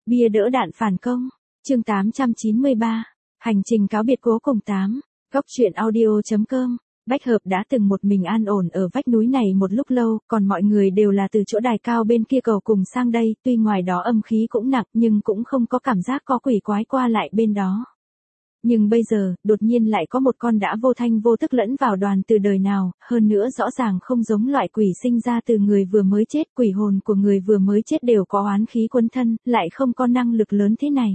Bia đỡ đạn phản công. Chương 893. Hành trình cáo biệt cố cùng 8. Góc truyện audio.com. Bách Hợp đã từng một mình an ổn ở vách núi này một lúc lâu, còn mọi người đều là từ chỗ đài cao bên kia cầu cùng sang đây, tuy ngoài đó âm khí cũng nặng nhưng cũng không có cảm giác có quỷ quái qua lại bên đó. Nhưng bây giờ, đột nhiên lại có một con đã vô thanh vô tức lẫn vào đoàn từ đời nào, hơn nữa rõ ràng không giống loại quỷ sinh ra từ người vừa mới chết, quỷ hồn của người vừa mới chết đều có oán khí quấn thân, lại không có năng lực lớn thế này.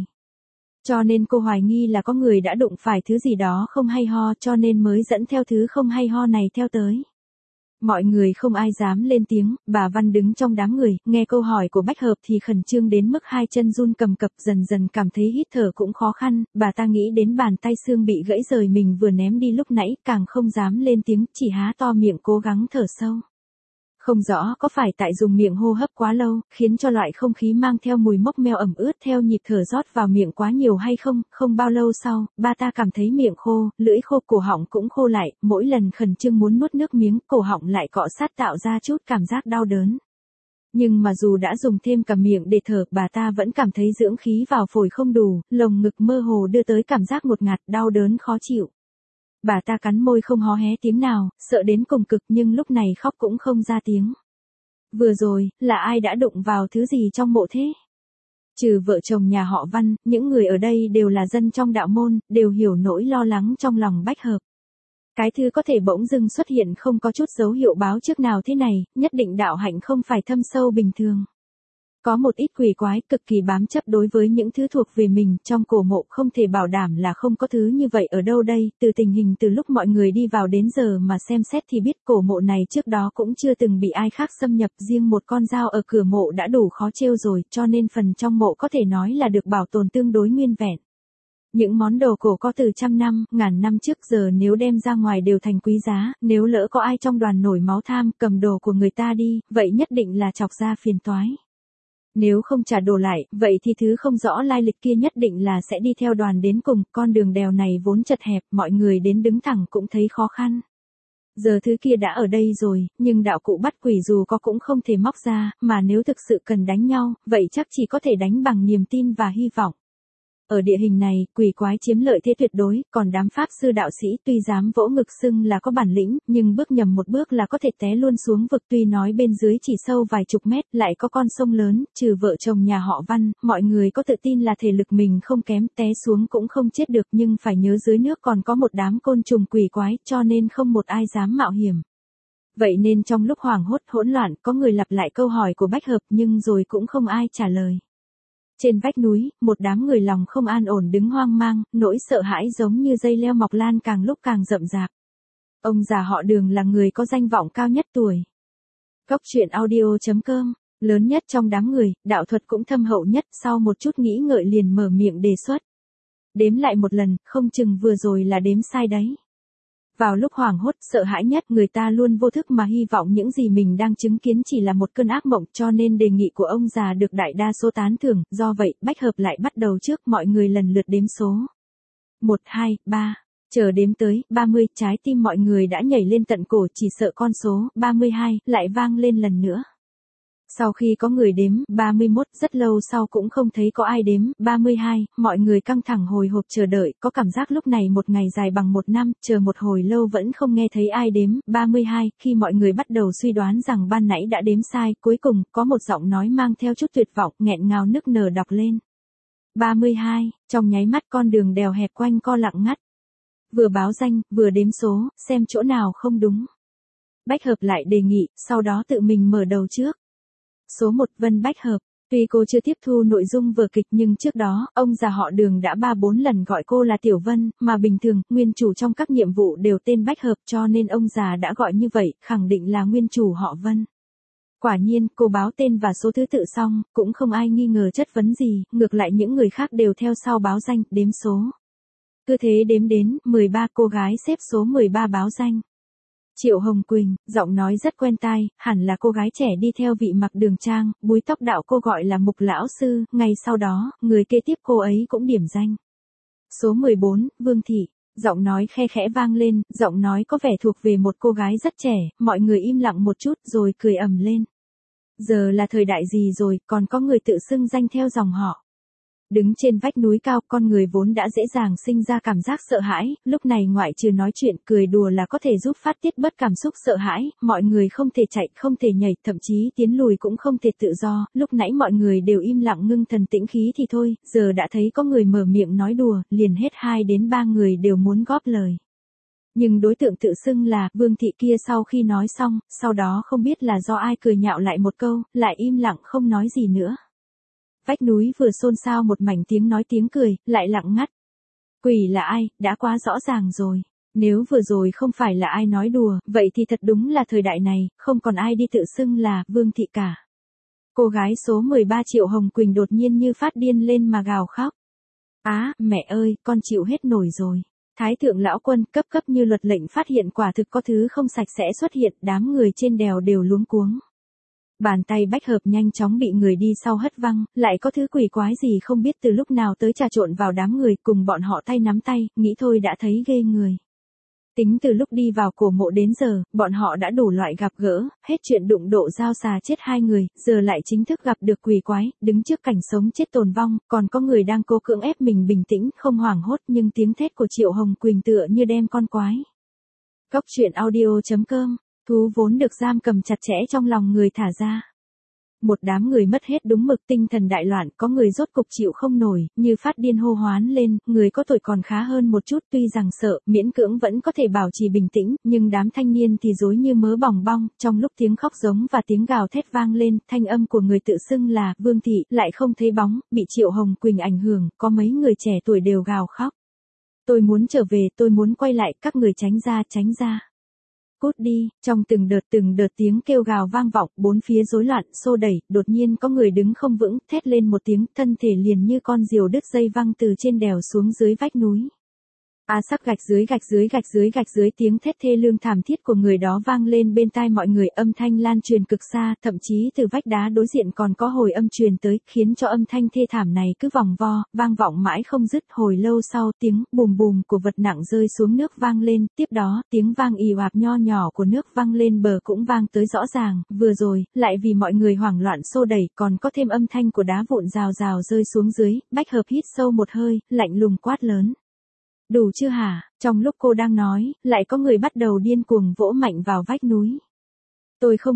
Cho nên cô hoài nghi là có người đã đụng phải thứ gì đó không hay ho cho nên mới dẫn theo thứ không hay ho này theo tới. Mọi người không ai dám lên tiếng, bà Văn đứng trong đám người, nghe câu hỏi của Bách Hợp thì khẩn trương đến mức hai chân run cầm cập, dần dần cảm thấy hít thở cũng khó khăn, bà ta nghĩ đến bàn tay xương bị gãy rời mình vừa ném đi lúc nãy, càng không dám lên tiếng, chỉ há to miệng cố gắng thở sâu. Không rõ có phải tại dùng miệng hô hấp quá lâu, khiến cho loại không khí mang theo mùi mốc meo ẩm ướt theo nhịp thở rót vào miệng quá nhiều hay không, không bao lâu sau, bà ta cảm thấy miệng khô, lưỡi khô, cổ họng cũng khô lại, mỗi lần khẩn trương muốn nuốt nước miếng, cổ họng lại cọ sát tạo ra chút cảm giác đau đớn. Nhưng mà dù đã dùng thêm cả miệng để thở, bà ta vẫn cảm thấy dưỡng khí vào phổi không đủ, lồng ngực mơ hồ đưa tới cảm giác ngột ngạt, đau đớn khó chịu. Bà ta cắn môi không hó hé tiếng nào, sợ đến cùng cực nhưng lúc này khóc cũng không ra tiếng. Vừa rồi, là ai đã đụng vào thứ gì trong mộ thế? Trừ vợ chồng nhà họ Văn, những người ở đây đều là dân trong đạo môn, đều hiểu nỗi lo lắng trong lòng Bách Hợp. Cái thứ có thể bỗng dưng xuất hiện không có chút dấu hiệu báo trước nào thế này, nhất định đạo hạnh không phải thâm sâu bình thường. Có một ít quỷ quái cực kỳ bám chấp đối với những thứ thuộc về mình, trong cổ mộ không thể bảo đảm là không có thứ như vậy ở đâu đây, từ tình hình từ lúc mọi người đi vào đến giờ mà xem xét thì biết cổ mộ này trước đó cũng chưa từng bị ai khác xâm nhập, riêng một con dao ở cửa mộ đã đủ khó trêu rồi, cho nên phần trong mộ có thể nói là được bảo tồn tương đối nguyên vẹn. Những món đồ cổ có từ trăm năm, ngàn năm trước giờ nếu đem ra ngoài đều thành quý giá, nếu lỡ có ai trong đoàn nổi máu tham cầm đồ của người ta đi, vậy nhất định là chọc ra phiền toái. Nếu không trả đồ lại, vậy thì thứ không rõ lai lịch kia nhất định là sẽ đi theo đoàn đến cùng, con đường đèo này vốn chật hẹp, mọi người đến đứng thẳng cũng thấy khó khăn. Giờ thứ kia đã ở đây rồi, nhưng đạo cụ bắt quỷ dù có cũng không thể móc ra, mà nếu thực sự cần đánh nhau, vậy chắc chỉ có thể đánh bằng niềm tin và hy vọng. Ở địa hình này, quỷ quái chiếm lợi thế tuyệt đối, còn đám pháp sư đạo sĩ tuy dám vỗ ngực xưng là có bản lĩnh, nhưng bước nhầm một bước là có thể té luôn xuống vực, tuy nói bên dưới chỉ sâu vài chục mét, lại có con sông lớn, trừ vợ chồng nhà họ Văn, mọi người có tự tin là thể lực mình không kém, té xuống cũng không chết được, nhưng phải nhớ dưới nước còn có một đám côn trùng quỷ quái, cho nên không một ai dám mạo hiểm. Vậy nên trong lúc hoảng hốt hỗn loạn, có người lặp lại câu hỏi của Bách Hợp nhưng rồi cũng không ai trả lời. Trên vách núi, một đám người lòng không an ổn đứng hoang mang, nỗi sợ hãi giống như dây leo mọc lan càng lúc càng rậm rạp. Ông già họ Đường là người có danh vọng cao nhất tuổi. Góc truyện audio.com, lớn nhất trong đám người, đạo thuật cũng thâm hậu nhất, sau một chút nghĩ ngợi liền mở miệng đề xuất. Đếm lại một lần, không chừng vừa rồi là đếm sai đấy. Vào lúc hoảng hốt, sợ hãi nhất, người ta luôn vô thức mà hy vọng những gì mình đang chứng kiến chỉ là một cơn ác mộng, cho nên đề nghị của ông già được đại đa số tán thưởng, do vậy, Bách Hợp lại bắt đầu trước, mọi người lần lượt đếm số. 1, 2, 3, chờ đếm tới 30, trái tim mọi người đã nhảy lên tận cổ, chỉ sợ con số 32 lại vang lên lần nữa. Sau khi có người đếm 31, rất lâu sau cũng không thấy có ai đếm 32, mọi người căng thẳng hồi hộp chờ đợi, có cảm giác lúc này một ngày dài bằng một năm, chờ một hồi lâu vẫn không nghe thấy ai đếm 32, khi mọi người bắt đầu suy đoán rằng ban nãy đã đếm sai, cuối cùng, có một giọng nói mang theo chút tuyệt vọng, nghẹn ngào nức nở đọc lên. 32, trong nháy mắt con đường đèo hẹp quanh co lặng ngắt. Vừa báo danh, vừa đếm số, xem chỗ nào không đúng. Bách Hợp lại đề nghị, sau đó tự mình mở đầu trước. Số 1, Vân Bách Hợp. Tuy cô chưa tiếp thu nội dung vở kịch nhưng trước đó, ông già họ Đường đã 3-4 lần gọi cô là Tiểu Vân, mà bình thường, nguyên chủ trong các nhiệm vụ đều tên Bách Hợp cho nên ông già đã gọi như vậy, khẳng định là nguyên chủ họ Vân. Quả nhiên, cô báo tên và số thứ tự xong, cũng không ai nghi ngờ chất vấn gì, ngược lại những người khác đều theo sau báo danh, đếm số. Cứ thế đếm đến, 13 cô gái xếp số 13 báo danh. Triệu Hồng Quỳnh, giọng nói rất quen tai, hẳn là cô gái trẻ đi theo vị mặc đường trang, búi tóc đạo cô gọi là Mục Lão Sư, ngay sau đó, người kế tiếp cô ấy cũng điểm danh. Số 14, Vương Thị, giọng nói khe khẽ vang lên, giọng nói có vẻ thuộc về một cô gái rất trẻ, mọi người im lặng một chút rồi cười ầm lên. Giờ là thời đại gì rồi, còn có người tự xưng danh theo dòng họ. Đứng trên vách núi cao, con người vốn đã dễ dàng sinh ra cảm giác sợ hãi, lúc này ngoại trừ nói chuyện, cười đùa là có thể giúp phát tiết bớt cảm xúc sợ hãi, mọi người không thể chạy, không thể nhảy, thậm chí tiến lùi cũng không thể tự do, lúc nãy mọi người đều im lặng ngưng thần tĩnh khí thì thôi, giờ đã thấy có người mở miệng nói đùa, liền hết 2 đến 3 người đều muốn góp lời. Nhưng đối tượng tự xưng là Vương Thị kia sau khi nói xong, sau đó không biết là do ai cười nhạo lại một câu, lại im lặng không nói gì nữa. Vách núi vừa xôn xao một mảnh tiếng nói tiếng cười, lại lặng ngắt. Quỷ là ai, đã quá rõ ràng rồi. Nếu vừa rồi không phải là ai nói đùa, vậy thì thật đúng là thời đại này, không còn ai đi tự xưng là Vương Thị cả. Cô gái số 13 Triệu Hồng Quỳnh đột nhiên như phát điên lên mà gào khóc. Á, mẹ ơi, con chịu hết nổi rồi. Thái thượng lão quân cấp cấp như luật lệnh phát hiện quả thực có thứ không sạch sẽ xuất hiện, đám người trên đèo đều luống cuống. Bàn tay Bách Hợp nhanh chóng bị người đi sau hất văng, lại có thứ quỷ quái gì không biết từ lúc nào tới trà trộn vào đám người, cùng bọn họ tay nắm tay, nghĩ thôi đã thấy ghê người. Tính từ lúc đi vào cổ mộ đến giờ, bọn họ đã đủ loại gặp gỡ, hết chuyện đụng độ giao xà chết 2 người, giờ lại chính thức gặp được quỷ quái, đứng trước cảnh sống chết tồn vong, còn có người đang cố cưỡng ép mình bình tĩnh, không hoảng hốt, nhưng tiếng thét của Triệu Hồng Quỳnh tựa như đem con quái. Góc truyện audio.com, thú vốn được giam cầm chặt chẽ trong lòng người thả ra. Một đám người mất hết đúng mực, tinh thần đại loạn, có người rốt cục chịu không nổi, như phát điên hô hoán lên, người có tuổi còn khá hơn một chút, tuy rằng sợ, miễn cưỡng vẫn có thể bảo trì bình tĩnh, nhưng đám thanh niên thì rối như mớ bòng bong, trong lúc tiếng khóc giống và tiếng gào thét vang lên, thanh âm của người tự xưng là Vương Thị lại không thấy bóng, bị Triệu Hồng Quỳnh ảnh hưởng, có mấy người trẻ tuổi đều gào khóc. Tôi muốn trở về, tôi muốn quay lại, các người tránh ra, tránh ra. Cút đi, trong từng đợt tiếng kêu gào vang vọng, bốn phía rối loạn, xô đẩy, đột nhiên có người đứng không vững, thét lên một tiếng, thân thể liền như con diều đứt dây văng từ trên đèo xuống dưới vách núi. Sắc gạch dưới tiếng thét thê lương thảm thiết của người đó vang lên bên tai mọi người, âm thanh lan truyền cực xa, thậm chí từ vách đá đối diện còn có hồi âm truyền tới, khiến cho âm thanh thê thảm này cứ vòng vo, vang vọng mãi không dứt. Hồi lâu sau, tiếng bùm bùm của vật nặng rơi xuống nước vang lên, tiếp đó, tiếng vang ì oạp nho nhỏ của nước vang lên bờ cũng vang tới rõ ràng, vừa rồi, lại vì mọi người hoảng loạn xô đẩy, còn có thêm âm thanh của đá vụn rào rào rơi xuống dưới. Bách Hợp hít sâu một hơi, lạnh lùng quát lớn. Đủ chưa hả? Trong lúc cô đang nói, lại có người bắt đầu điên cuồng vỗ mạnh vào vách núi. Tôi không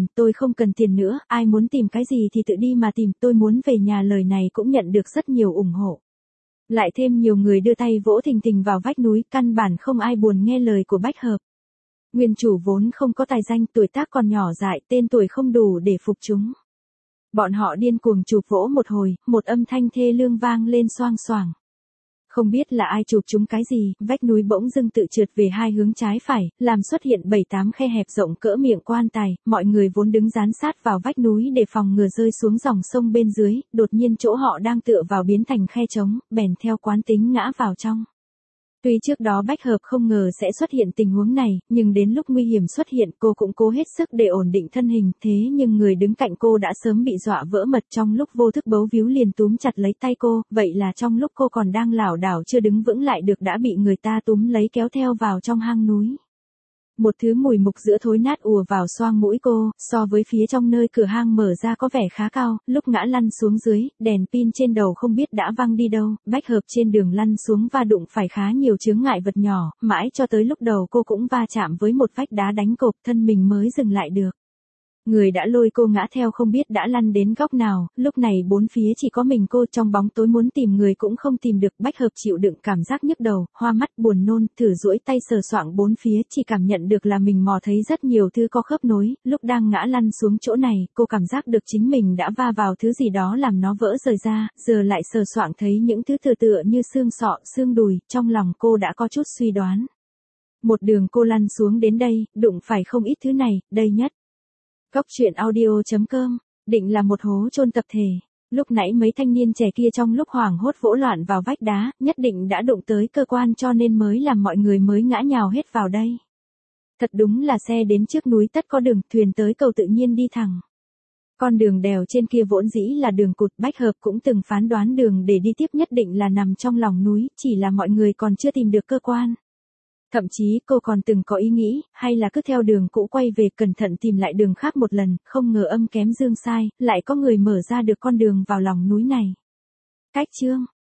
cần tiền nữa, ai muốn tìm cái gì thì tự đi mà tìm, tôi muốn về nhà. Lời này cũng nhận được rất nhiều ủng hộ. Lại thêm nhiều người đưa tay vỗ thình thình vào vách núi, căn bản không ai buồn nghe lời của Bách Hợp. Nguyên chủ vốn không có tài danh, tuổi tác còn nhỏ dại, tên tuổi không đủ để phục chúng. Bọn họ điên cuồng chụp vỗ một hồi, một âm thanh thê lương vang lên xoang xoảng. Không biết là ai chụp chúng cái gì, vách núi bỗng dưng tự trượt về hai hướng trái phải, làm xuất hiện 7-8 khe hẹp rộng cỡ miệng quan tài, mọi người vốn đứng dán sát vào vách núi để phòng ngừa rơi xuống dòng sông bên dưới, đột nhiên chỗ họ đang tựa vào biến thành khe trống, bèn theo quán tính ngã vào trong. Tuy trước đó Bách Hợp không ngờ sẽ xuất hiện tình huống này, nhưng đến lúc nguy hiểm xuất hiện cô cũng cố hết sức để ổn định thân hình, thế nhưng người đứng cạnh cô đã sớm bị dọa vỡ mật, trong lúc vô thức bấu víu liền túm chặt lấy tay cô, vậy là trong lúc cô còn đang lảo đảo chưa đứng vững lại được đã bị người ta túm lấy kéo theo vào trong hang núi. Một thứ mùi mục giữa thối nát ùa vào xoang mũi cô, so với phía trong nơi cửa hang mở ra có vẻ khá cao, lúc ngã lăn xuống dưới, đèn pin trên đầu không biết đã văng đi đâu. Bách Hợp trên đường lăn xuống va đụng phải khá nhiều chướng ngại vật nhỏ, mãi cho tới lúc đầu cô cũng va chạm với một vách đá đánh cộp, thân mình mới dừng lại được. Người đã lôi cô ngã theo không biết đã lăn đến góc nào, lúc này bốn phía chỉ có mình cô, trong bóng tối muốn tìm người cũng không tìm được. Bách Hợp chịu đựng cảm giác nhức đầu, hoa mắt buồn nôn, thử duỗi tay sờ soạng bốn phía, chỉ cảm nhận được là mình mò thấy rất nhiều thứ có khớp nối. Lúc đang ngã lăn xuống chỗ này, cô cảm giác được chính mình đã va vào thứ gì đó làm nó vỡ rời ra, giờ lại sờ soạng thấy những thứ tựa như xương sọ, xương đùi, trong lòng cô đã có chút suy đoán. Một đường cô lăn xuống đến đây, đụng phải không ít thứ này, đây nhất. Góc truyện audio.com, định là một hố chôn tập thể. Lúc nãy mấy thanh niên trẻ kia trong lúc hoảng hốt vỗ loạn vào vách đá, nhất định đã đụng tới cơ quan cho nên mới làm mọi người mới ngã nhào hết vào đây. Thật đúng là xe đến trước núi tất có đường, thuyền tới cầu tự nhiên đi thẳng. Con đường đèo trên kia vốn dĩ là đường cụt, Bách Hợp cũng từng phán đoán đường để đi tiếp nhất định là nằm trong lòng núi, chỉ là mọi người còn chưa tìm được cơ quan. Thậm chí cô còn từng có ý nghĩ, hay là cứ theo đường cũ quay về cẩn thận tìm lại đường khác một lần, không ngờ âm kém dương sai, lại có người mở ra được con đường vào lòng núi này. Cách chương